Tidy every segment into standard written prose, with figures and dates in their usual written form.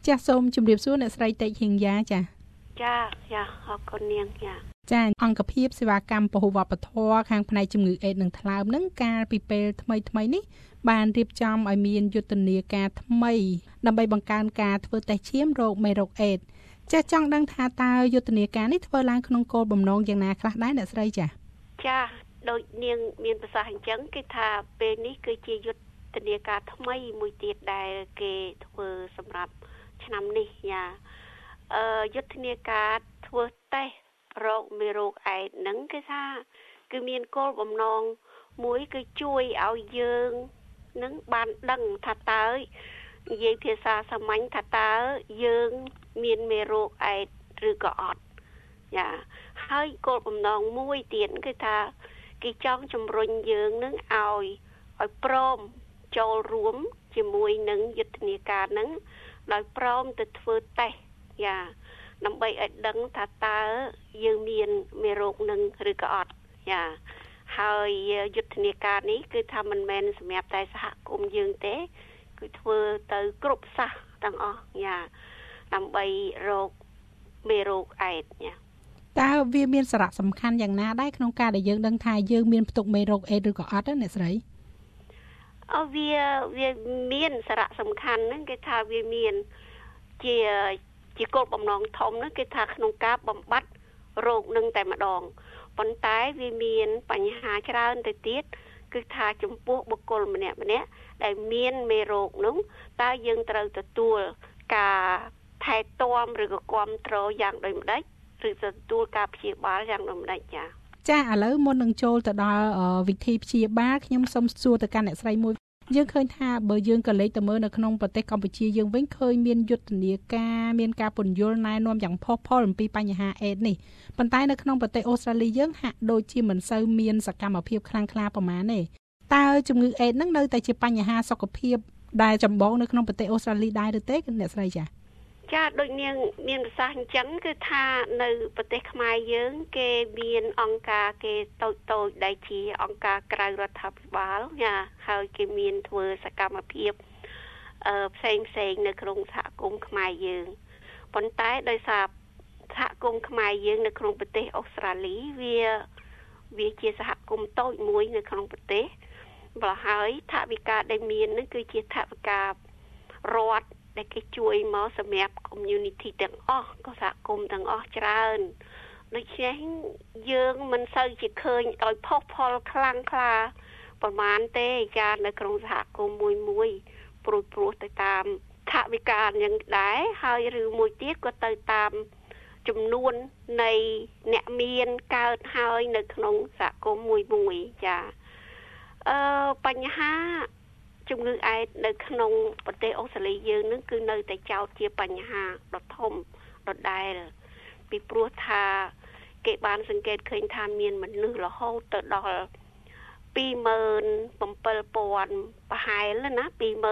ចាសសូមជម្រាបសួរអ្នកស្រីតេជហៀងយ៉ាចាចាអរគុណនាងចាអង្គភាពសេវាកម្មពហុវប្បធម៌ខាងផ្នែកជំងឺអេដស៍និងថ្លើមនឹងកាលពីពេលថ្មីនេះបានរៀបចំឲ្យមានយុទ្ធនាការថ្មីដើម្បីបង្កើនការធ្វើតេស្តឈាមរោគមេរោគអេដស៍ចាសចង់ដឹងថាតើយុទ្ធនាការនេះធ្វើឡើងក្នុងគោលបំណងយ៉ាងណាខ្លះដែរអ្នកស្រីចាដូចនាងមានប្រសាសន៍អញ្ចឹងគេថាពេលនេះគឺជាយុទ្ធនាការថ្មីមួយទៀតដែលគេធ្វើសម្រាប់ឆ្នាំនេះយុទ្ធនាការធ្វើតេស្តរោគមេរោគអេដស៍ហ្នឹងគេថាគឺមានគោលបំណងមួយគឺជួយឲ្យយើងនឹងបានដឹងថាតើនិយាយភាសាសាមញ្ញថាតើយើងមានមេរោគអេដស៍ឬក៏អត់ហើយគោលបំណងមួយទៀតគឺថាគេចង់ជំរុញយើងនឹងឲ្យព្រមចូលរួមជាមួយនឹងយុទ្ធនាការហ្នឹងដោយព្រមទៅធ្វើតេស្តដើម្បីឲ្យដឹងថាតើយើងមានមេរោគនឹងឬក៏អត់ហើយយុទ្ធនាការនេះគឺថាមិនមែនសម្រាប់តែសហគមន៍យើងទេគឺធ្វើទៅគ្រប់សាសទាំងអស់ដើម្បីរោគមេរោគអេដស៍តើវាមានសារៈសំខាន់យ៉ាងណាដែរក្នុងការដែលយើងដឹងថាយើងមានផ្ទុកមេរោគអេដស៍ឬក៏អត់អ្នកស្រីវាមានសារៈសំខាន់ហ្នឹងគេថាវាមានជាគោលបំណងធំហ្នឹងគេថាក្នុងការបំបត្តិរោគនឹងតែម្ដងប៉ុន្តែវាមានបញ្ហាច្រើនទៅទៀតគឺថាចំពោះបុគ្គលម្នាក់ដែលមានមេរោគនោះតើយើងត្រូវទទួលការថែទាំឬក៏គាំទ្រយ៉ាងដូចម្ដេចឬទទួលការព្យាបាលយ៉ាងដូចម្ដេចចាឥឡូវមុននឹងចូលទៅដល់វិធីព្យាបាលខ្ញុំសូមសួរទៅកាន់អ្នកស្រីមួយយើងឃើញថាបើយើងក៏លេចទៅមើលនៅក្នុងប្រទេសកម្ពុជាយើងវិញឃើញមានយុទ្ធនាការមានការពន្យល់ណែនាំយ៉ាងផុសផុលអំពីបញ្ហាអេដស៍នេះប៉ុន្តែនៅក្នុងប្រទេសអូស្ត្រាលីយើងហាក់ដូចជាមិនសូវមានសកម្មភាពខ្លាំងក្លាប្រហែលទេតើជំងឺអេដស៍ហ្នឹងនៅតែជាបញ្ហាសុខភាពដែលចម្បងនៅក្នុងប្រទេសអូស្ត្រាលីដែរឬទេអ្នកស្រីដូចនាងមានប្រសាសន៍អញ្ចឹងគឺថានៅប្រទេសខ្មែរយើងគេមានអង្គការគេតូចដែលជាអង្គការក្រៅរដ្ឋាភិបាលហើយគេមានធ្វើសកម្មភាពផ្សេងនៅក្នុងសហគមន៍ខ្មែរយើងប៉ុន្តែដោយសារសហគមន៍ខ្មែរយើងនៅក្នុងប្រទេសអូស្ត្រាលីវាជាសហគមន៍តូចមួយនៅក្នុងប្រទេសបើហើយថវិកាដែលមាននឹងគឺជាថវិការដ្ឋដែលគេជួយមកសម្រាប់ community ទាំងអស់ក៏សហគមន៍ទាំងអស់ច្រើនដូច្នេះយើងមិនសូវជាឃើញឲ្យផុសផុលខ្លាំងក្លាប្រហែលទេនៅក្នុងសហគមន៍មួយព្រោះទៅតាមថវិកាយ៉ាងដែរហើយឬមួយទៀតក៏ទៅតាមចំនួននៃអ្នកមានកើតហើយនៅក្នុងសហគមន៍មួយបញ្ហាជំងឺអេដស៍នៅក្នុងប្រទេសអូស្ត្រាលីយើងនឹងគឺនៅតែចោទជាបញ្ហាដ៏ធំដដែលពីព្រោះថាគេបានសង្កេតឃើញថាមានមនុស្សរហូតទៅដល់27,000ប្រហែលណា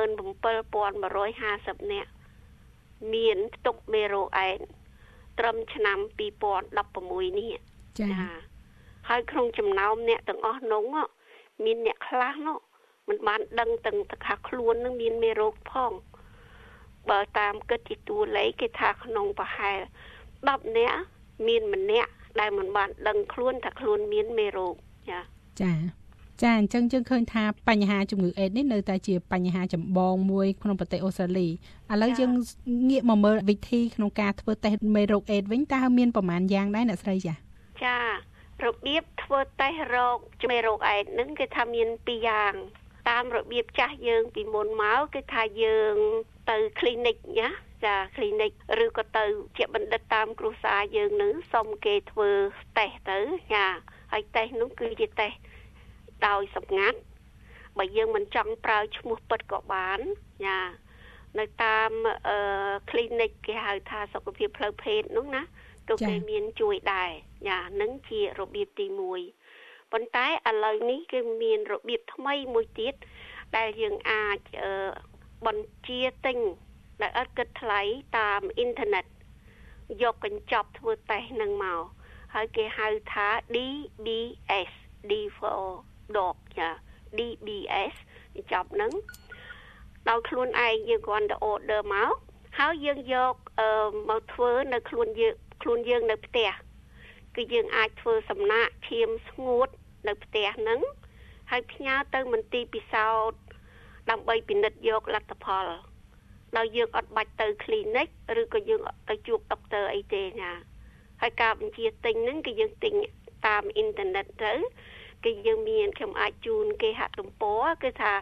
27,150 នាក់មានផ្ទុកមេរោគអេដស៍ត្រឹមឆ្នាំ2016នេះហើយក្នុងចំណោមអ្នកទាំងអស់នោះមានអ្នកខ្លះនោះមិនបានដឹងទាំងថាខ្លួននឹងមានមេរោគផងបើតាមគិតជាតួលេខគេថាក្នុងប្រហែល10នាក់មានម្នាក់ដែលមិនបានដឹងខ្លួនថាខ្លួនមានមេរោគចាអញ្ចឹងយើងឃើញថាបញ្ហាជំងឺអេដស៍នេះនៅតែជាបញ្ហាចម្បងមួយក្នុងប្រទេសអូស្ត្រាលីឥឡូវយើងងាកមកមើលវិធីក្នុងការធ្វើតេស្តមេរោគអេដស៍វិញតើមានប្រមាណយ៉ាងដែរអ្នកស្រីរបៀបធ្វើតេស្តរោគមេរោគអេដស៍ហ្នឹងគេថាមាន2យ៉ាងតាមរបៀបចាស់យើងពីមុនមកគឺថាយើងទៅ clinic clinic ឬក៏ទៅជាបណ្ឌិតតាមគ្រួសារយើងនឹងសុំគេធ្វើតេស្តទៅហើយតេស្តនោះគឺជាតេស្តដោយសម្ងាត់បើយើងមិនចង់ប្រើឈ្មោះពិតក៏បាននៅតាម clinic គេហៅថាសុខភាពផ្លូវភេទនោះណាក៏គេមានជួយដែរនឹងជារបៀបទី1ប៉ុន្តែឥឡូវនេះគឺមានរបៀបថ្មីមួយទៀតដែលយើងអាចបញ្ជាទិញដែលឥតគិតថ្លៃតាមអ៊ីនធឺណិតយកកញ្ចប់ធ្វើតេស្តនឹងមកហើយគេហៅថា DBS D for dog DBS កញ្ចប់នឹងដោយខ្លួនឯងយើងគ្រាន់តែ order មកហើយយើងយកមកធ្វើនៅខ្លួនយើងនៅផ្ទះគឺយើងអាចធ្វើសំណាក់ឈាមស្ងួតនៅផ្ទះហ្នឹងហើយផ្ញើទៅមន្ទីរពិសោធន៍ដើម្បីពិនិត្យយកលទ្ធផលដោយយើងអត់បាច់ទៅ clinic ឬក៏យើងទៅជួបដុកទ័រអីទេណាហើយការបញ្ជាទិញហ្នឹងគឺយើងទិញតាមអ៊ីនធឺណិតទៅគឺយើងមានខ្ញុំអាចជូនគេហទំព័រគឺថា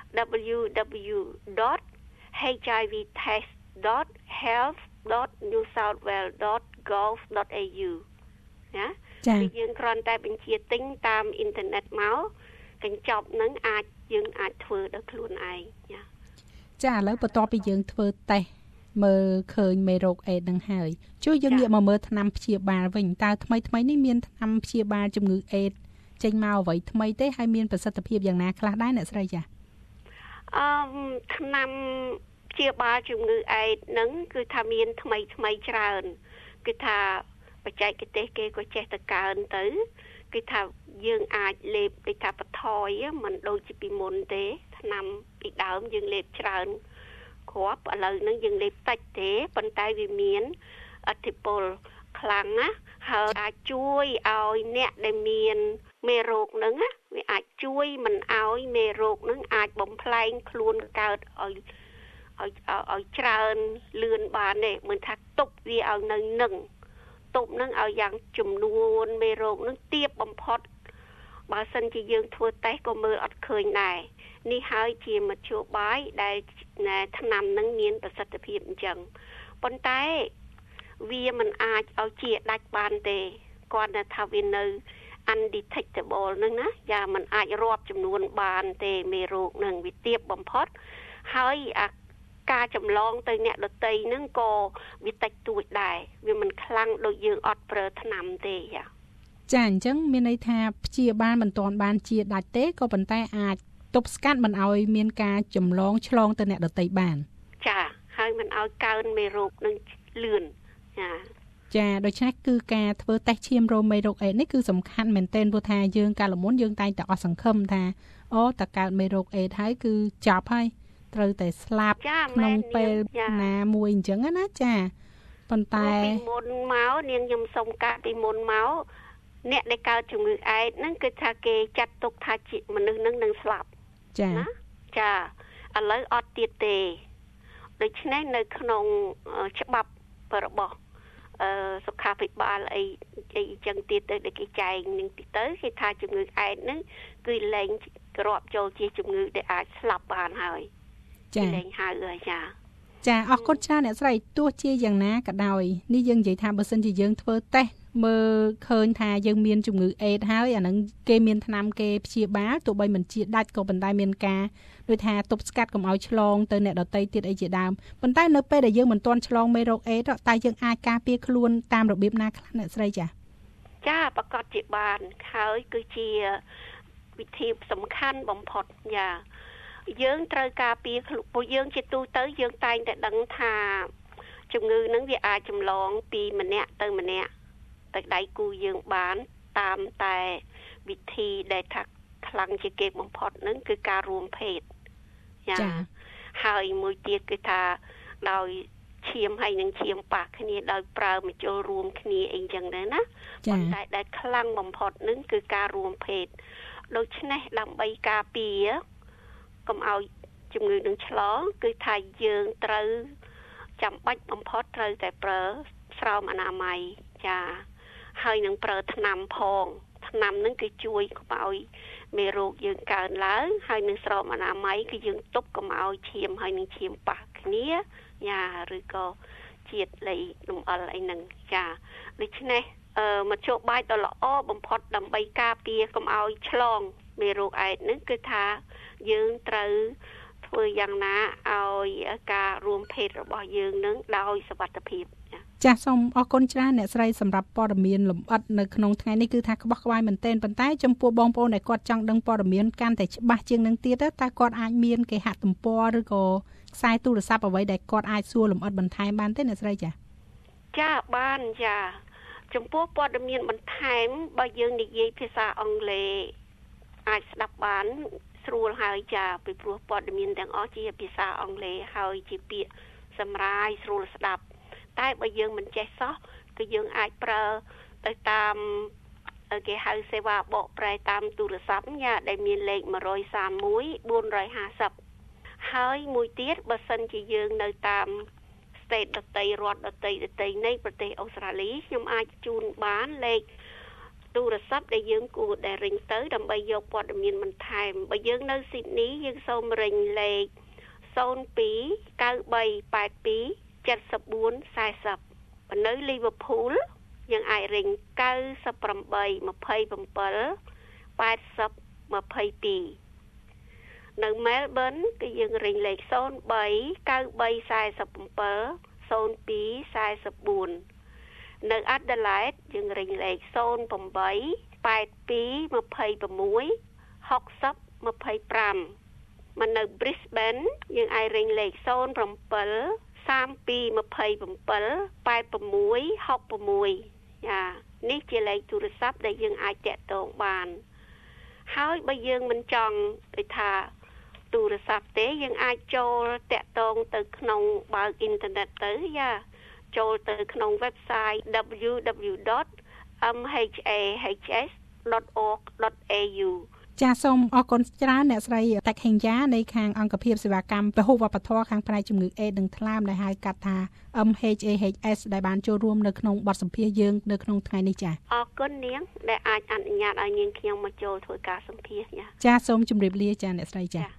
www.hiv-test.health.newsouthwales.gov.au ណាគឺយើងគ្រាន់តែបញ្ជាទិញតាមអ៊ីនធឺណិតមកកញ្ចប់ហ្នឹងយើងអាចធ្វើដោយខ្លួនឯងណាចាឥឡូវបន្ទាប់ពីយើងធ្វើតេស្តមើលឃើញមេរោគអេដនឹងហើយជួយយើងងាកមកមើលថ្នាំព្យាបាលវិញតើថ្មីនេះមានថ្នាំព្យាបាលជំងឺអេដចេញមកអ្វីថ្មីទេហើយមានប្រសិទ្ធភាពយ៉ាងណាខ្លះដែរអ្នកស្រីចាថ្នាំព្យាបាលជំងឺអេដហ្នឹងគឺថាមានថ្មីច្រើនគឺថាបច្ចេកទេសគេក៏ចេះតែកើនទៅគឺថាយើងអាចលេបដូចថាបន្ថយមិនដូចជាពីមុនទេថ្នាំពីដើមយើងលេបច្រើនគ្រាប់ឥឡូវហ្នឹងយើងលេបតិចទេប៉ុន្តែវាមានឥទ្ធិពលខ្លាំងណាហើយអាចជួយឲ្យអ្នកដែលមានមេរោគហ្នឹងវាអាចជួយមិនឲ្យមេរោគហ្នឹងអាចបំផ្លែងខ្លួនកើតឲ្យច្រើនលឿនបានទេមិនថាទប់វាឲ្យនៅនឹងទប់នឹងឲ្យយ៉ាងចំនួនមេរោគនឹងទាបបំផុតបើសិនជាយើងធ្វើតេស្តក៏មើលអត់ឃើញដែរនេះហើយជាមធ្យោបាយដែលថ្នាំនឹងមានប្រសិទ្ធភាពអញ្ចឹងប៉ុន្តែវាមិនអាចឲ្យជាដាច់បានទេគាត់ថាវានៅ undetectable ហ្នឹងណាយ៉ាมันអាចរាប់ចំនួនបានទេមេរោគនឹងវាទាបបំផុតហើយការចម្លងទៅអ្នកដទៃហ្នឹងក៏វាតិចតួចដែរវាមិនខ្លាំងដូចយើងអត់ប្រើថ្នាំទេចាអញ្ចឹងមានន័យថាព្យាបាលមិនទាន់បានជាដាច់ទេក៏ប៉ុន្តែអាចទប់ស្កាត់មិនឲ្យមានការចម្លងឆ្លងទៅអ្នកដទៃបានចាហើយមិនឲ្យកើនមេរោគនឹងលឿនចាដូច្នេះគឺការធ្វើតេស្តឈាមរោមមេរោគអេដនេះគឺសំខាន់មែនទែនព្រោះថាយើងកាលមុនយើងតែងតែអស់សង្ឃឹមថាអូតើកើតមេរោគអេដហើយគឺចប់ហើយត្រូវតែស្លាប់ក្នុងពេលណាមួយអញ្ចឹងណាចាប៉ុន្តែពីមុនមកនាងខ្ញុំសុំកាត់ពីមុនមកអ្នកដែលកើតជំងឺអេដហ្នឹងគឺថាគេចាត់ទុកថាជាមនុស្សនឹងស្លាប់ចាណាចាឥឡូវអត់ទៀតទេដូច្នេះនៅក្នុងច្បាប់របស់សុខាភិបាលអីចឹងទៀតទៅដែលគេចែងនឹងទៅគេថាជំងឺអេដហ្នឹងគឺលែងរាប់ចូលជាជំងឺដែលអាចស្លាប់បានហើយចាលែងហៅហើយចាអរគុណច្រើនអ្នកស្រីទោះជាយ៉ាងណាក៏ដោយនេះយើងនិយាយថាបើសិនជាយើងធ្វើតេស្តមើលឃើញថាយើងមានជំងឺអេដហើយអានឹងគេមានថ្នាំគេព្យាបាលទោះបីមិនជាដាច់ក៏ប៉ុន្តែមានការដូចថាទប់ស្កាត់កុំឲ្យឆ្លងទៅអ្នកដទៃទៀតអីជាដើមប៉ុន្តែនៅពេលដែលយើងមិនទាន់ឆ្លងមេរោគអេដតែយើងអាចការពារខ្លួនតាមរបៀបណាខ្លះអ្នកស្រីចាប្រកាសជាបានហើយគឺជាវិធីសំខាន់បំផុតយើងត្រូវការពារពួកយើងជាទូទៅយើងតែងតែដឹងថាជំងឺហ្នឹងវាអាចចម្លងពីម្នាក់ទៅម្នាក់ទៅដៃគូយើងបានតាមតែវិធីដែលថាខ្លាំងជាគេបំផុតហ្នឹងគឺការរួមភេទហើយមួយទៀតគឺថាដោយឈាមហើយនឹងឈាមប៉ះគ្នាដោយប្រើមជុលរួមគ្នាអីចឹងដែរណាប៉ុន្តែដែលខ្លាំងបំផុតហ្នឹងគឺការរួមភេទដូច្នេះដើម្បីការពារកុំឲ្យជំងឺនឹងឆ្លងគឺថាយើងត្រូវចាំបាច់បំផុតត្រូវតែប្រើស្រោមអនាម័យហើយនឹងប្រើថ្នាំផងថ្នាំហ្នឹងគឺជួយកុំឲ្យមេរោគយើងកើនឡើងហើយនឹងស្រោមអនាម័យគឺយើងទប់កុំឲ្យឈាមហើយនឹងឈាមប៉ះគ្នាឬក៏ជាតិលៃលំអិលអីហ្នឹងដូច្នេះមធ្យោបាយដ៏ល្អបំផុតដើម្បីការពារកុំឲ្យឆ្លងមេរោគអេដហ្នឹងគឺថាយើងត្រូវធ្វើយ៉ាងណាឲ្យការរួមភេទរបស់យើងនឹងដោយសុវត្ថិភាពចាសសូមអរគុណច្រើនអ្នកស្រីសម្រាប់ព័ត៌មានលម្អិតនៅក្នុងថ្ងៃនេះគឺថាក្បោះក្បាយមែនទែនប៉ុន្តែចំពោះបងប្អូនដែលគាត់ចង់ដឹងព័ត៌មានកាន់តែច្បាស់ជាងនឹងទៀតតើគាត់អាចមានគេហទំព័រឬក៏ខ្សែទូរស័ព្ទអ្វីដែលគាត់អាចសួរលម្អិតបន្ថែមបានទេអ្នកស្រីចាបានចំពោះព័ត៌មានបន្ថែមបើយើងនិយាយភាសាអង់គ្លេសអាចស្ដាប់បានស្រួលហើយពីព្រោះព័ត៌មានទាំងអស់ជាភាសាអង់គ្លេសហើយជាពាក្យសម្រាយស្រួលស្ដាប់តែបើយើងមិនចេះសោះគឺយើងអាចប្រើទៅតាមគេហៅសេវាបកប្រែតាមទូរស័ព្ទយ៉ាដែលមានលេខ131 450ហើយមួយទៀតបើសិនជាយើងនៅតាម state ដតីរដ្ឋដតីនៃប្រទេសអូស្ត្រាលីខ្ញុំអាចជូនបានលេខទូរស័ព្ទដែលយើងគួរដែលរិញទៅដើម្បីយកព័ត៌មានបន្ថែមបើយើងនៅស៊ីដនីយើងសូមរិញលេខ0293274440បើនៅលីវើពូលយើងអាចរិញ98278022នៅមែលប៊នគឺយើងរិញលេខ0393470244នៅអាដាលេដយើងរិញលេខ0882266025មកនៅ Brisbane យើងអាចរិញលេខ0732278666ចានេះជាលេខទូរស័ព្ទដែលយើងអាចតាក់ទងបានហើយបើយើងមិនចង់ដូចថាទូរស័ព្ទទេយើងអាចចូលតាក់ទងទៅក្នុងបើកអ៊ីនធឺណិតទៅយ៉ាចូលទៅក្នុង website www.mhahs.org.au ចាសសូមអរគុណច្រើនអ្នកស្រីតាក់ហេងយ៉ានៃខាងអង្គភាពសេវាកម្មពហុវប្បធម៌ខាងផ្នែកជំងឺអេដនិងថ្លើមដែលហៅកាត់ថា MHAHS ដែលបានចូលរួមនៅក្នុងបទសម្ភាសន៍យើងនៅក្នុងថ្ងៃនេះចាសអរគុណនាងដែលអាចអនុញ្ញាតឲ្យនាងខ្ញុំមកចូលធ្វើការសម្ភាសន៍ចាសចាសសូមជម្រាបលាចាអ្នកស្រីចាស